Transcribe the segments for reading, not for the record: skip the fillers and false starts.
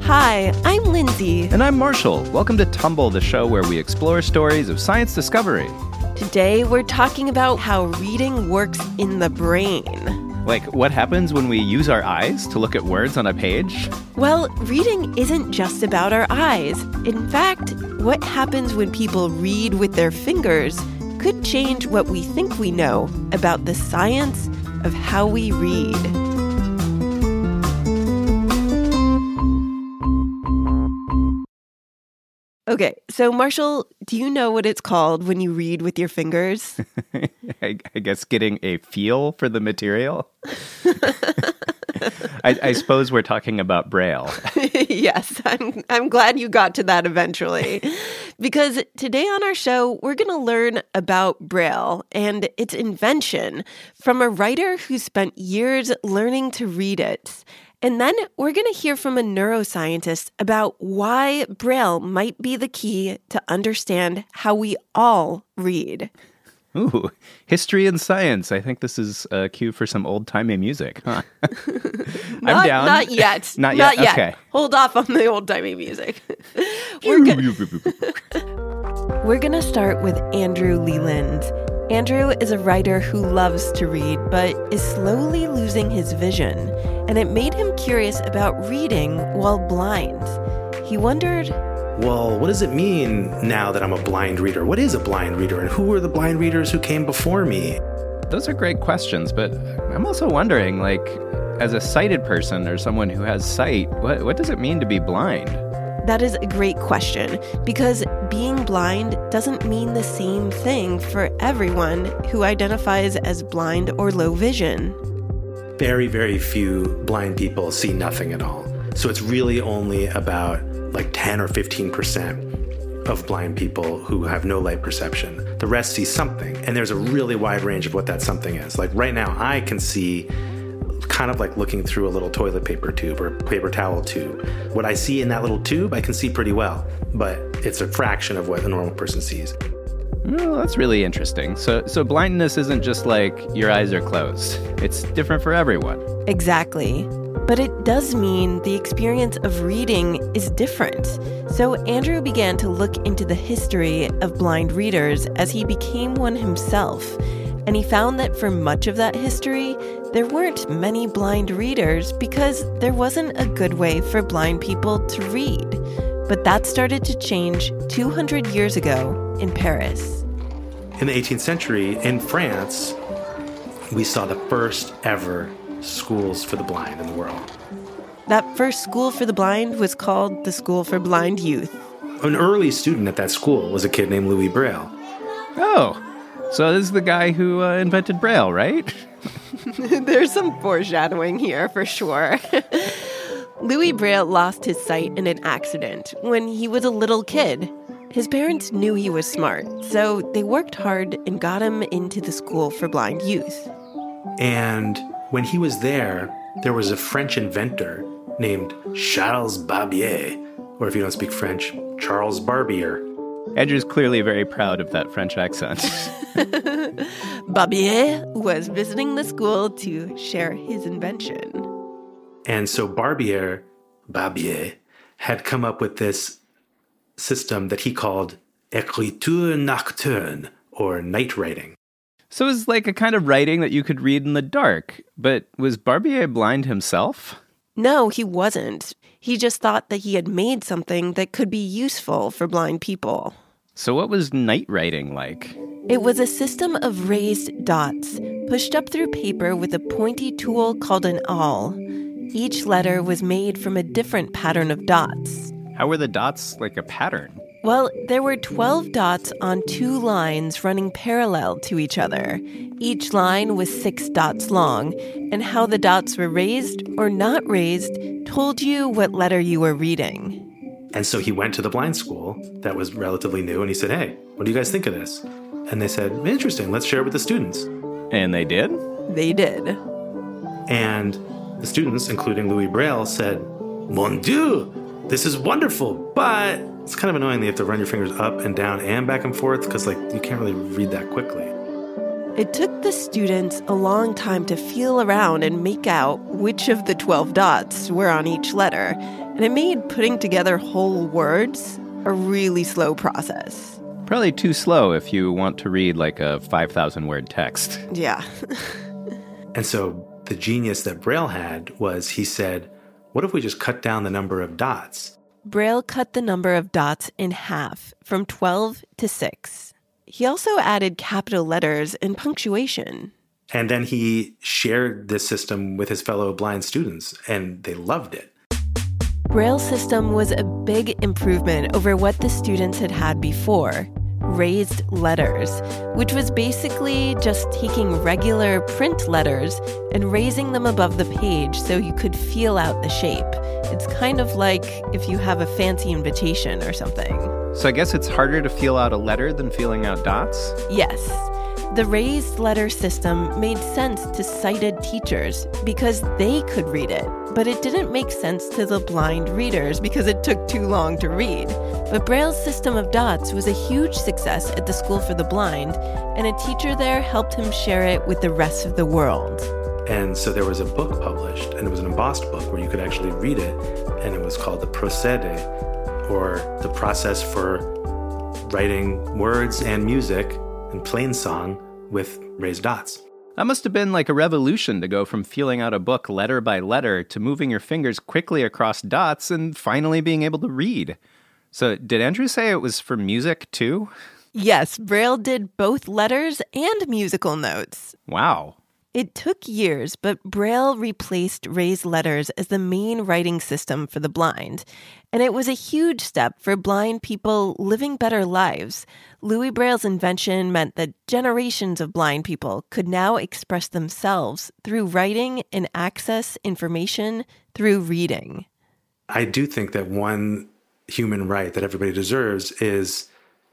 Hi, I'm Lindsay. And I'm Marshall. Welcome to Tumble, the show where we explore stories of science discovery. Today, we're talking about how reading works in the brain. Like, what happens when we use our eyes to look at words on a page? Well, reading isn't just about our eyes. In fact, what happens when people read with their fingers could change what we think we know about the science of how we read. Okay, so Marshall, do you know what it's called when you read with your fingers? I guess getting a feel for the material. I suppose we're talking about Braille. Yes, I'm glad you got to that eventually. Because today on our show, we're going to learn about Braille and its invention from a writer who spent years learning to read it. And then we're going to hear from a neuroscientist about why Braille might be the key to understand how we all read. Ooh, history and science. I think this is a cue for some old-timey music, huh? I'm down. Not yet. Not yet? Okay. Hold off on the old-timey music. We're going to start with Andrew Leland. Andrew is a writer who loves to read, but is slowly losing his vision, and it made him curious about reading while blind. He wondered, well, what does it mean now that I'm a blind reader? What is a blind reader, and who are the blind readers who came before me? Those are great questions, but I'm also wondering, as a sighted person or someone who has sight, what does it mean to be blind? That is a great question, because being blind doesn't mean the same thing for everyone who identifies as blind or low vision. Very, very few blind people see nothing at all. So it's really only about 10 or 15% of blind people who have no light perception. The rest see something, and there's a really wide range of what that something is. Right now, I can see kind of like looking through a little toilet paper tube or paper towel tube. What I see in that little tube, I can see pretty well, but it's a fraction of what a normal person sees. Well, that's really interesting. So blindness isn't just like your eyes are closed. It's different for everyone. Exactly. But it does mean the experience of reading is different. So Andrew began to look into the history of blind readers as he became one himself. And he found that for much of that history, there weren't many blind readers because there wasn't a good way for blind people to read. But that started to change 200 years ago in Paris. In the 18th century, in France, we saw the first ever schools for the blind in the world. That first school for the blind was called the School for Blind Youth. An early student at that school was a kid named Louis Braille. Oh, so this is the guy who invented Braille, right? There's some foreshadowing here for sure. Louis Braille lost his sight in an accident when he was a little kid. His parents knew he was smart, so they worked hard and got him into the School for Blind Youth. And when he was there was a French inventor named Charles Barbier, or if you don't speak French, Charles Barbier. Andrew's clearly very proud of that French accent. Barbier was visiting the school to share his invention. And so Barbier had come up with this system that he called écriture nocturne, or night writing. So it's like a kind of writing that you could read in the dark. But was Barbier blind himself? No, he wasn't. He just thought that he had made something that could be useful for blind people. So what was night writing like? It was a system of raised dots, pushed up through paper with a pointy tool called an awl. Each letter was made from a different pattern of dots. How were the dots like a pattern? Well, there were 12 dots on 2 lines running parallel to each other. Each line was 6 dots long, and how the dots were raised or not raised told you what letter you were reading. And so he went to the blind school that was relatively new, and he said, hey, what do you guys think of this? And they said, interesting, let's share it with the students. And they did? They did. And the students, including Louis Braille, said, Mon Dieu, this is wonderful, but it's kind of annoying that you have to run your fingers up and down and back and forth because you can't really read that quickly. It took the students a long time to feel around and make out which of the 12 dots were on each letter. and it made putting together whole words a really slow process. Probably too slow if you want to read like a 5,000-word text. Yeah. And so the genius that Braille had was he said, what if we just cut down the number of dots? Braille cut the number of dots in half, from 12 to 6. He also added capital letters and punctuation. And then he shared this system with his fellow blind students, and they loved it. Braille's system was a big improvement over what the students had had before, raised letters, which was basically just taking regular print letters and raising them above the page so you could feel out the shape. It's kind of like if you have a fancy invitation or something. So I guess it's harder to feel out a letter than feeling out dots? Yes. The raised letter system made sense to sighted teachers because they could read it, but it didn't make sense to the blind readers because it took too long to read. But Braille's system of dots was a huge success at the School for the Blind, and a teacher there helped him share it with the rest of the world. And so there was a book published, and it was an embossed book where you could actually read it, and it was called the Procede, or the process for writing words and music and plain song with raised dots. That must have been like a revolution to go from feeling out a book letter by letter to moving your fingers quickly across dots and finally being able to read. So did Andrew say it was for music too? Yes, Braille did both letters and musical notes. Wow. It took years, but Braille replaced raised letters as the main writing system for the blind. And it was a huge step for blind people living better lives. Louis Braille's invention meant that generations of blind people could now express themselves through writing and access information through reading. I do think that one human right that everybody deserves is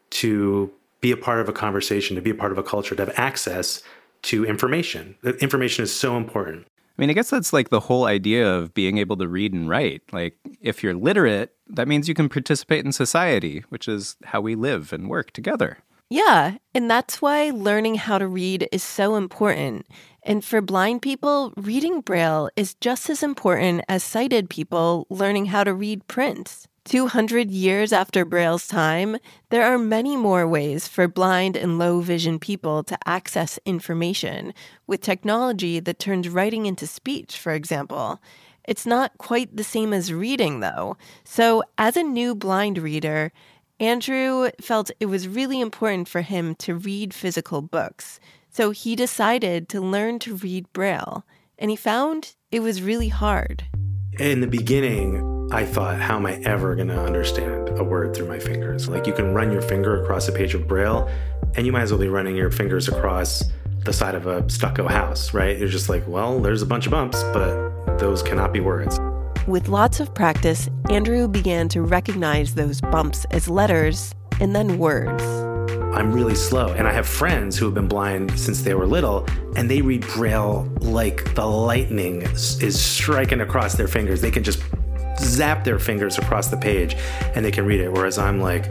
to be a part of a conversation, to be a part of a culture, to have access to information. Information is so important. I mean, I guess that's like the whole idea of being able to read and write. Like, if you're literate, that means you can participate in society, which is how we live and work together. Yeah, and that's why learning how to read is so important. And for blind people, reading Braille is just as important as sighted people learning how to read print. 200 years after Braille's time, there are many more ways for blind and low vision people to access information with technology that turns writing into speech, for example. It's not quite the same as reading, though. So as a new blind reader, Andrew felt it was really important for him to read physical books. So he decided to learn to read Braille, and he found it was really hard. In the beginning, I thought, how am I ever going to understand a word through my fingers? Like, you can run your finger across a page of Braille, and you might as well be running your fingers across the side of a stucco house, right? You're just like, well, there's a bunch of bumps, but those cannot be words. With lots of practice, Andrew began to recognize those bumps as letters and then words. I'm really slow, and I have friends who have been blind since they were little, and they read Braille like the lightning is striking across their fingers. They can just zap their fingers across the page, and they can read it, whereas I'm like,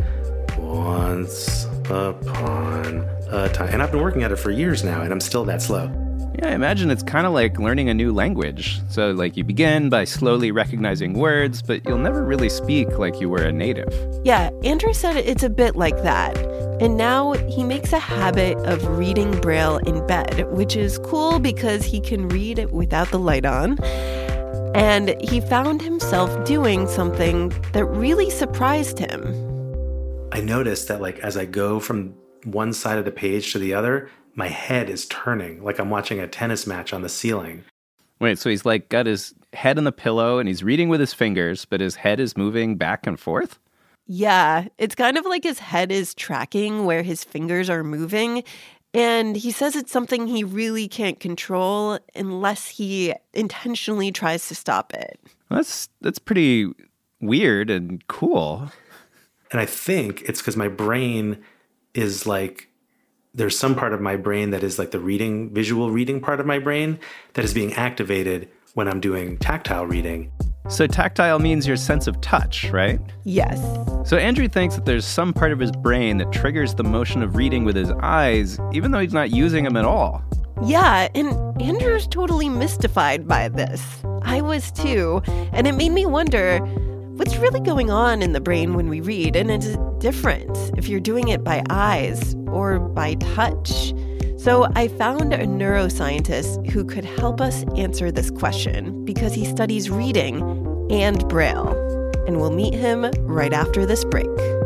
once upon a time. And I've been working at it for years now, and I'm still that slow. Yeah, I imagine it's kind of like learning a new language. So, like, you begin by slowly recognizing words, but you'll never really speak like you were a native. Yeah, Andrew said it's a bit like that. And now he makes a habit of reading Braille in bed, which is cool because he can read it without the light on. And he found himself doing something that really surprised him. I noticed that, like, as I go from one side of the page to the other, my head is turning like I'm watching a tennis match on the ceiling. Wait, so he's like got his head on the pillow and he's reading with his fingers, but his head is moving back and forth? Yeah, it's kind of like his head is tracking where his fingers are moving. And he says it's something he really can't control unless he intentionally tries to stop it. Well, that's pretty weird and cool. And I think it's because my brain is like, there's some part of my brain that is like the reading, visual reading part of my brain that is being activated when I'm doing tactile reading. So tactile means your sense of touch, right? Yes. So Andrew thinks that there's some part of his brain that triggers the motion of reading with his eyes, even though he's not using them at all. Yeah, and Andrew's totally mystified by this. I was too. And it made me wonder, what's really going on in the brain when we read, and it's different if you're doing it by eyes or by touch. So I found a neuroscientist who could help us answer this question because he studies reading and Braille. And we'll meet him right after this break.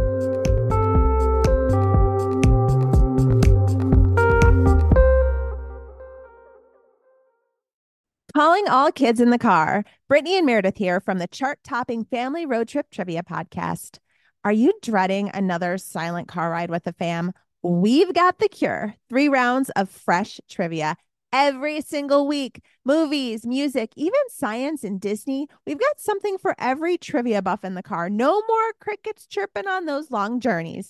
Calling all kids in the car. Brittany and Meredith here from the chart-topping Family Road Trip Trivia podcast. Are you dreading another silent car ride with the fam? We've got the cure. 3 rounds of fresh trivia every single week. Movies, music, even science and Disney. We've got something for every trivia buff in the car. No more crickets chirping on those long journeys.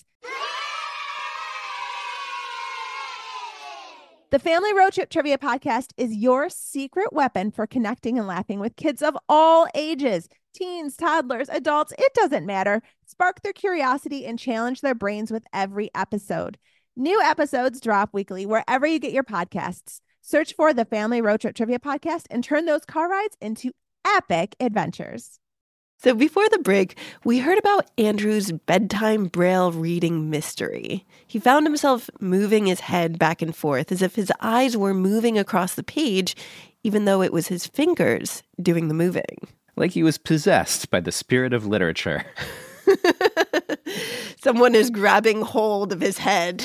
The Family Road Trip Trivia podcast is your secret weapon for connecting and laughing with kids of all ages. Teens, toddlers, adults, it doesn't matter. Spark their curiosity and challenge their brains with every episode. New episodes drop weekly wherever you get your podcasts. Search for the Family Road Trip Trivia podcast and turn those car rides into epic adventures. So before the break, we heard about Andrew's bedtime Braille reading mystery. He found himself moving his head back and forth as if his eyes were moving across the page, even though it was his fingers doing the moving. Like he was possessed by the spirit of literature. Someone is grabbing hold of his head.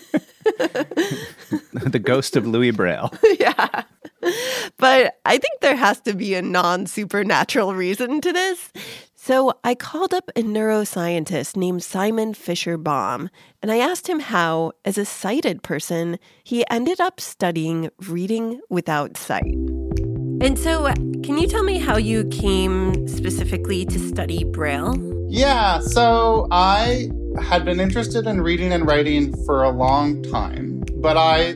The ghost of Louis Braille. Yeah. But I think there has to be a non-supernatural reason to this. So I called up a neuroscientist named Simon Fisher-Baum, and I asked him how, as a sighted person, he ended up studying reading without sight. And so can you tell me how you came specifically to study Braille? Yeah, so I had been interested in reading and writing for a long time, but I,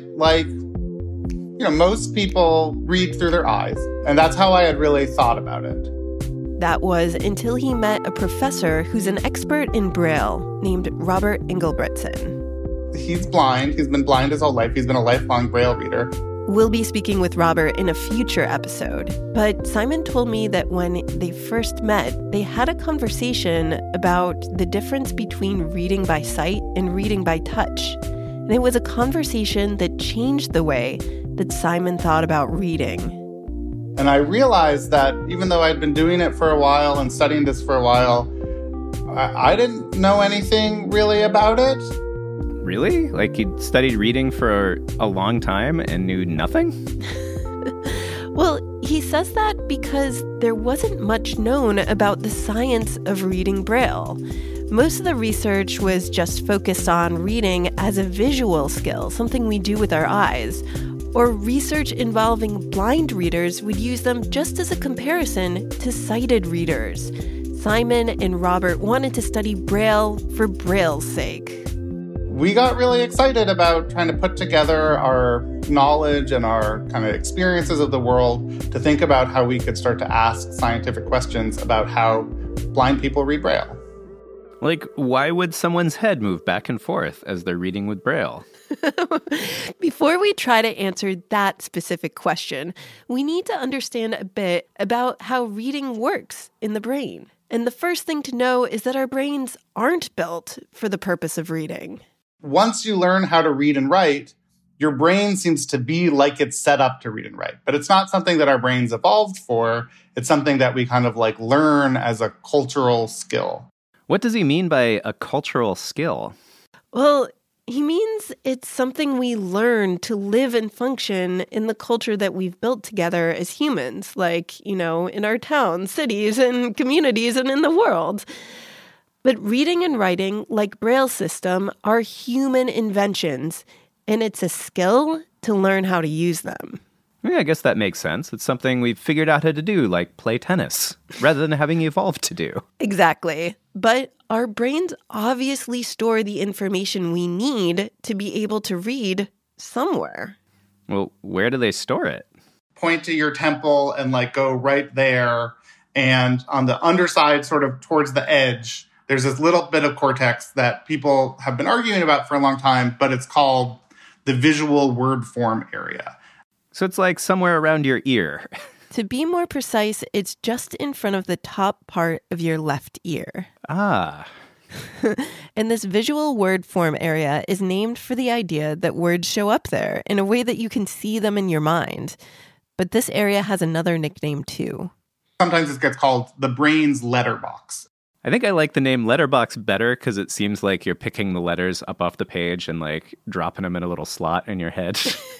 most people read through their eyes, and that's how I had really thought about it. That was until he met a professor who's an expert in Braille named Robert Engelbretson. He's blind. He's been blind his whole life. He's been a lifelong Braille reader. We'll be speaking with Robert in a future episode, but Simon told me that when they first met, they had a conversation about the difference between reading by sight and reading by touch. And it was a conversation that changed the way that Simon thought about reading. And I realized that even though I'd been doing it for a while and studying this for a while, I didn't know anything really about it. Really? Like he'd studied reading for a long time and knew nothing? Well, he says that because there wasn't much known about the science of reading Braille. Most of the research was just focused on reading as a visual skill, something we do with our eyes. Or research involving blind readers would use them just as a comparison to sighted readers. Simon and Robert wanted to study Braille for Braille's sake. We got really excited about trying to put together our knowledge and our kind of experiences of the world to think about how we could start to ask scientific questions about how blind people read Braille. Like, why would someone's head move back and forth as they're reading with Braille? Before we try to answer that specific question, we need to understand a bit about how reading works in the brain. And the first thing to know is that our brains aren't built for the purpose of reading. Once you learn how to read and write, your brain seems to be like it's set up to read and write. But it's not something that our brains evolved for. It's something that we kind of learn as a cultural skill. What does he mean by a cultural skill? Well, he means it's something we learn to live and function in the culture that we've built together as humans, in our towns, cities, and communities, and in the world. But reading and writing, like Braille's system, are human inventions, and it's a skill to learn how to use them. Yeah, I guess that makes sense. It's something we've figured out how to do, like play tennis, rather than having evolved to do. Exactly. But our brains obviously store the information we need to be able to read somewhere. Well, where do they store it? Point to your temple and go right there. And on the underside, sort of towards the edge, there's this little bit of cortex that people have been arguing about for a long time, but it's called the visual word form area. So it's like somewhere around your ear. To be more precise, it's just in front of the top part of your left ear. Ah. And this visual word form area is named for the idea that words show up there in a way that you can see them in your mind. But this area has another nickname too. Sometimes it gets called the brain's letterbox. I think I like the name letterbox better because it seems like you're picking the letters up off the page and like dropping them in a little slot in your head.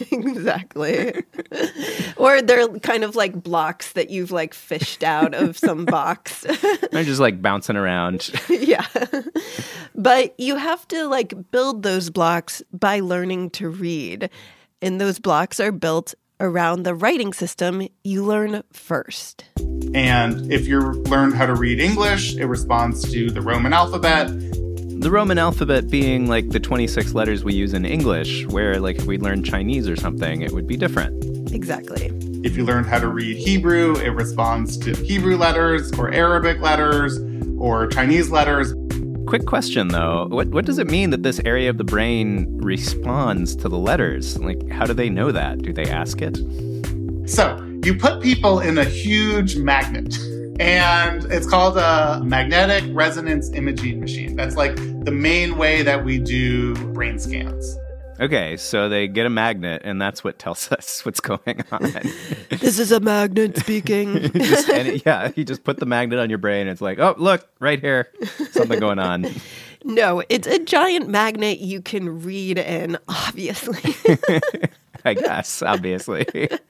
Exactly. Or they're kind of like blocks that you've like fished out of some box. They're just like bouncing around. Yeah. But you have to like build those blocks by learning to read. And those blocks are built around the writing system you learn first. And if you learn how to read English, it responds to the Roman alphabet. The Roman alphabet being like the 26 letters we use in English, where like if we learned Chinese or something, it would be different. Exactly. If you learn how to read Hebrew, it responds to Hebrew letters or Arabic letters or Chinese letters. Quick question, though. What does it mean that this area of the brain responds to the letters? Like, how do they know that? Do they ask it? So you put people in a huge magnet, and it's called a magnetic resonance imaging machine. That's like the main way that we do brain scans. Okay, so they get a magnet, and that's what tells us what's going on. This is a magnet speaking. You just put the magnet on your brain, and it's like, oh, look, right here, something going on. No, it's a giant magnet you can read in, obviously. I guess, obviously.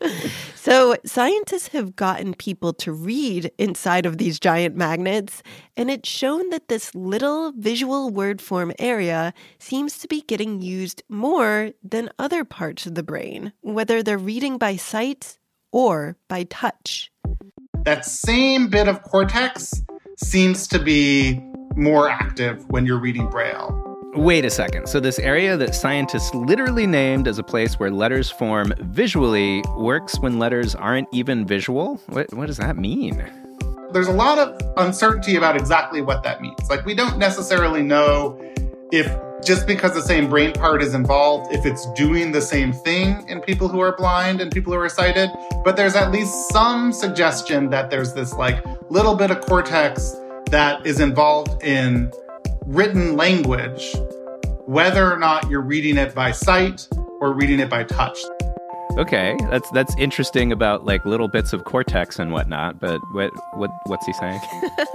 So scientists have gotten people to read inside of these giant magnets, and it's shown that this little visual word form area seems to be getting used more than other parts of the brain, whether they're reading by sight or by touch. That same bit of cortex seems to be more active when you're reading Braille. Wait a second. So this area that scientists literally named as a place where letters form visually works when letters aren't even visual? What does that mean? There's a lot of uncertainty about exactly what that means. Like, we don't necessarily know if just because the same brain part is involved, if it's doing the same thing in people who are blind and people who are sighted. But there's at least some suggestion that there's this like little bit of cortex that is involved in written language, whether or not you're reading it by sight or reading it by touch. Okay, that's interesting about like little bits of cortex and whatnot, but what's he saying?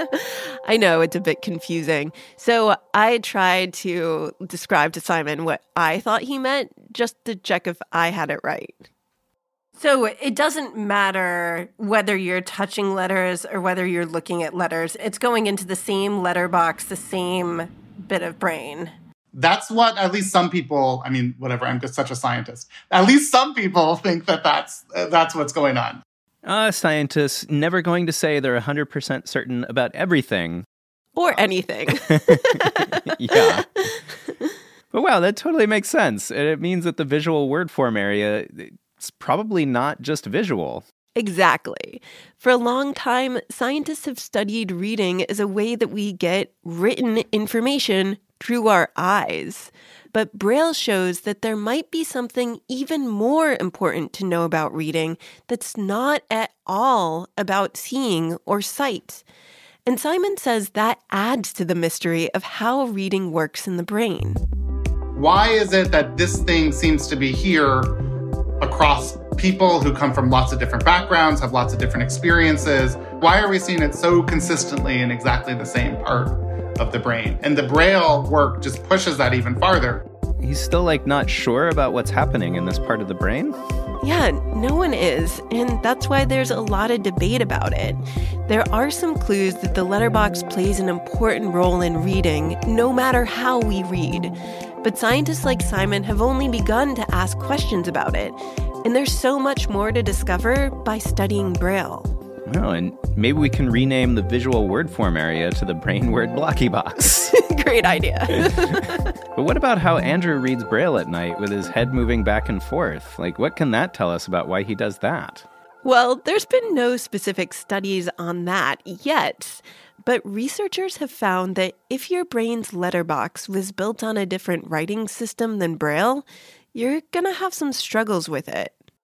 I know, it's a bit confusing. So I tried to describe to Simon what I thought he meant, just to check if I had it right. So it doesn't matter whether you're touching letters or whether you're looking at letters. It's going into the same letterbox, the same bit of brain. That's what at least some people, I mean, whatever, I'm just such a scientist. At least some people think that that's what's going on. Scientists never going to say they're 100% certain about everything. Or anything. Yeah. But wow, that totally makes sense. It means that the visual word form area, it's probably not just visual. Exactly. For a long time, scientists have studied reading as a way that we get written information through our eyes. But Braille shows that there might be something even more important to know about reading that's not at all about seeing or sight. And Simon says that adds to the mystery of how reading works in the brain. Why is it that this thing seems to be here across people who come from lots of different backgrounds, have lots of different experiences? Why are we seeing it so consistently in exactly the same part of the brain? And the Braille work just pushes that even farther. He's still like not sure about what's happening in this part of the brain? Yeah, no one is, and that's why there's a lot of debate about it. There are some clues that the letterbox plays an important role in reading, no matter how we read. But scientists like Simon have only begun to ask questions about it, and there's so much more to discover by studying Braille. Oh, and maybe we can rename the visual word form area to the brain word blocky box. Great idea. But what about how Andrew reads Braille at night with his head moving back and forth? Like, what can that tell us about why he does that? Well, there's been no specific studies on that yet, but researchers have found that if your brain's letterbox was built on a different writing system than Braille, you're going to have some struggles with it.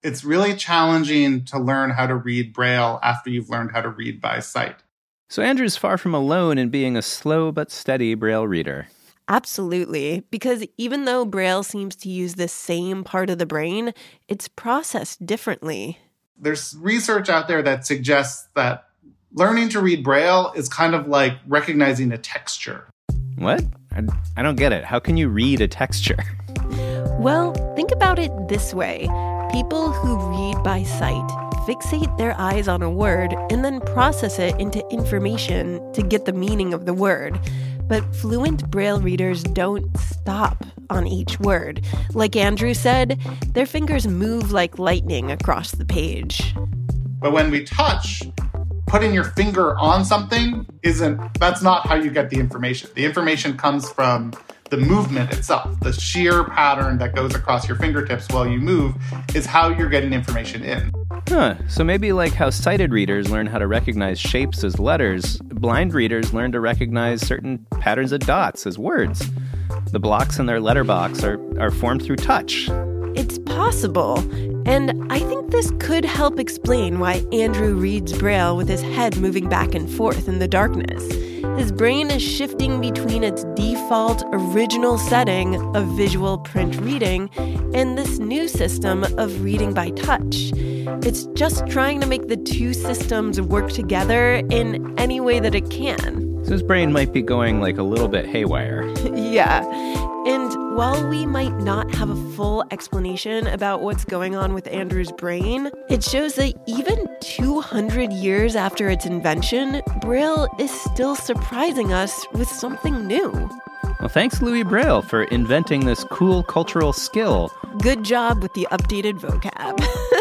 it's really challenging to learn how to read Braille after you've learned how to read by sight. So Andrew's far from alone in being a slow but steady Braille reader. Absolutely, because even though Braille seems to use the same part of the brain, it's processed differently. There's research out there that suggests that learning to read Braille is kind of like recognizing a texture. What? I don't get it. How can you read a texture? Well, think about it this way. People who read by sight fixate their eyes on a word and then process it into information to get the meaning of the word. But fluent Braille readers don't stop on each word. Like Andrew said, their fingers move like lightning across the page. But when we touch, putting your finger on something that's not how you get the information. The information comes from the movement itself. The sheer pattern that goes across your fingertips while you move is how you're getting information in. So maybe like how sighted readers learn how to recognize shapes as letters, blind readers learn to recognize certain patterns of dots as words. The blocks in their letterbox are formed through touch. It's possible. And I think this could help explain why Andrew reads Braille with his head moving back and forth in the darkness. His brain is shifting between its default original setting of visual print reading and this new system of reading by touch. It's just trying to make the two systems work together in any way that it can. So his brain might be going like a little bit haywire. Yeah. And while we might not have a full explanation about what's going on with Andrew's brain, it shows that even 200 years after its invention, Braille is still surprising us with something new. Well, thanks, Louis Braille, for inventing this cool cultural skill. Good job with the updated vocab.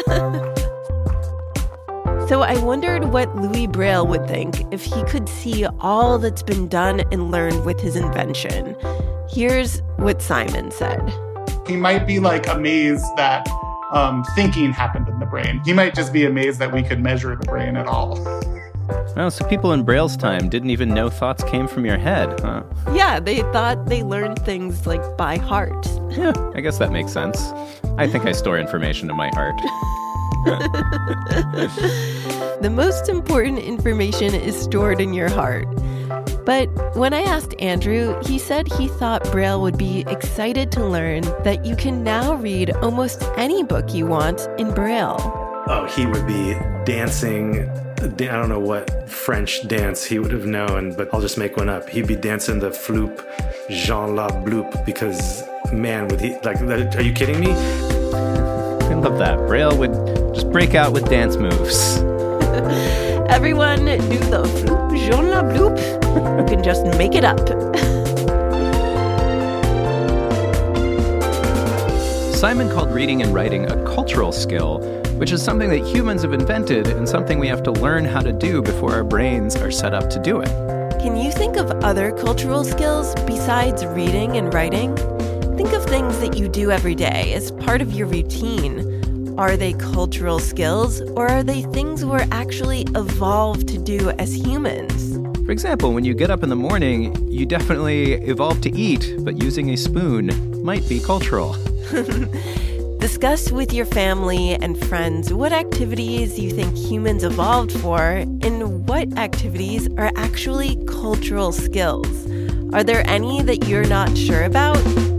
So I wondered what Louis Braille would think if he could see all that's been done and learned with his invention. Here's what Simon said. He might be like amazed that thinking happened in the brain. He might just be amazed that we could measure the brain at all. Oh, so people in Braille's time didn't even know thoughts came from your head, huh? Yeah, they thought they learned things like by heart. Yeah, I guess that makes sense. I think I store information in my heart. The most important information is stored in your heart. But when I asked Andrew, he said he thought Braille would be excited to learn that you can now read almost any book you want in Braille. Oh, he would be dancing. I don't know what French dance he would have known, but I'll just make one up. He'd be dancing the floop, Jean La Bloop, because, man, would he, like, are you kidding me? I love that. Braille would just break out with dance moves. Everyone do the floop, Jean La Bloop. You can just make it up. Simon called reading and writing a cultural skill, which is something that humans have invented and something we have to learn how to do before our brains are set up to do it. Can you think of other cultural skills besides reading and writing? Think of things that you do every day as part of your routine. Are they cultural skills, or are they things we're actually evolved to do as humans? For example, when you get up in the morning, you definitely evolved to eat, but using a spoon might be cultural. Discuss with your family and friends what activities you think humans evolved for and what activities are actually cultural skills. Are there any that you're not sure about?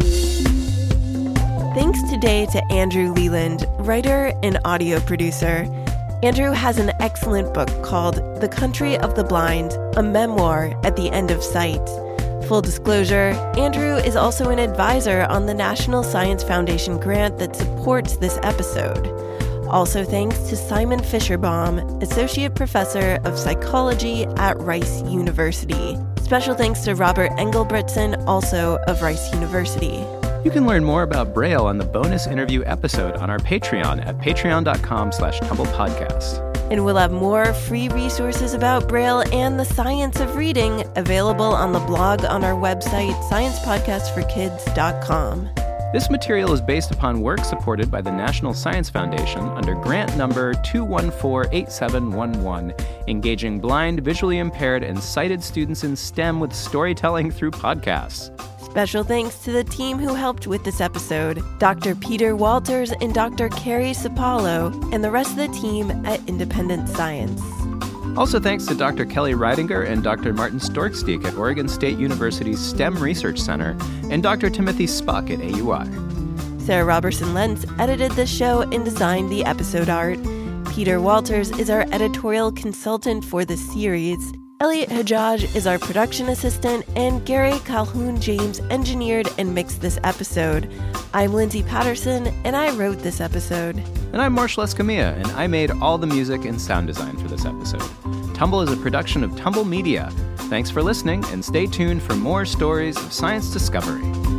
Thanks today to Andrew Leland, writer and audio producer. Andrew has an excellent book called The Country of the Blind, a memoir at the end of sight. Full disclosure, Andrew is also an advisor on the National Science Foundation grant that supports this episode. Also thanks to Simon Fischerbaum, Associate Professor of Psychology at Rice University. Special thanks to Robert Engelbretson, also of Rice University. You can learn more about Braille on the bonus interview episode on our Patreon at patreon.com/TumblePodcast. And we'll have more free resources about Braille and the science of reading available on the blog on our website, sciencepodcastforkids.com. This material is based upon work supported by the National Science Foundation under grant number 2148711, engaging blind, visually impaired, and sighted students in STEM with storytelling through podcasts. Special thanks to the team who helped with this episode, Dr. Peter Walters and Dr. Carrie Sapalo, and the rest of the team at Independent Science. Also thanks to Dr. Kelly Reidinger and Dr. Martin Storksteek at Oregon State University's STEM Research Center, and Dr. Timothy Spuck at AUI. Sarah Robertson-Lentz edited the show and designed the episode art. Peter Walters is our editorial consultant for the series. Elliot Hajjaj is our production assistant, and Gary Calhoun-James engineered and mixed this episode. I'm Lindsay Patterson, and I wrote this episode. And I'm Marshall Escamilla, and I made all the music and sound design for this episode. Tumble is a production of Tumble Media. Thanks for listening, and stay tuned for more stories of science discovery.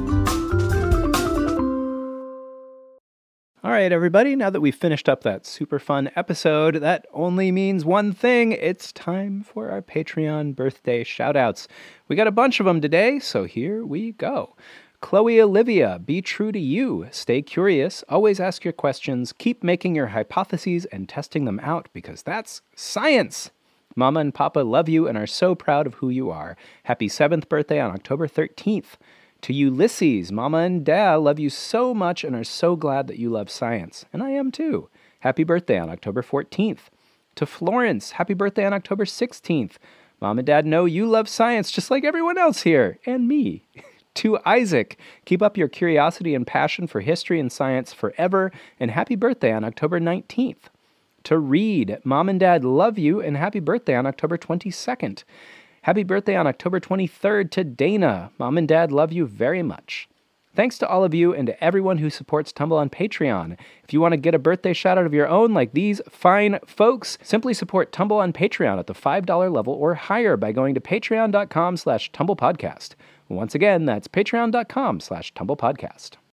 All right, everybody, now that we've finished up that super fun episode, that only means one thing. It's time for our Patreon birthday shout-outs. We got a bunch of them today, so here we go. Chloe Olivia, be true to you. Stay curious. Always ask your questions. Keep making your hypotheses and testing them out, because that's science. Mama and Papa love you and are so proud of who you are. Happy 7th birthday on October 13th. To Ulysses, Mama and Dad love you so much and are so glad that you love science. And I am too. Happy birthday on October 14th. To Florence, happy birthday on October 16th. Mom and Dad know you love science just like everyone else here, and me. To Isaac, keep up your curiosity and passion for history and science forever, and happy birthday on October 19th. To Reed, Mom and Dad love you, and happy birthday on October 22nd. Happy birthday on October 23rd to Dana. Mom and Dad love you very much. Thanks to all of you and to everyone who supports Tumble on Patreon. If you want to get a birthday shout-out of your own like these fine folks, simply support Tumble on Patreon at the $5 level or higher by going to patreon.com/tumblepodcast. Once again, that's patreon.com/tumblepodcast.